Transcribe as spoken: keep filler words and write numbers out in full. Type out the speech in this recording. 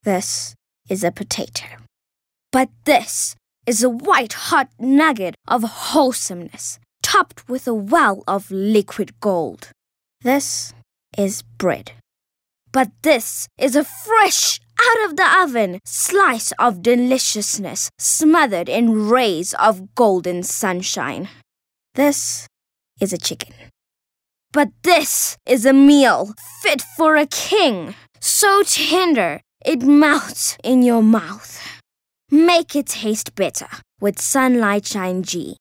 This is a potato. But this is a white-hot nugget of wholesomeness, topped with a well of liquid gold. This is bread. But this is a fresh, out-of-the-oven slice of deliciousness smothered in rays of golden sunshine. This is a chicken. But this is a meal fit for a king, so tender it melts in your mouth. Make it taste better with Sunlight Shine G.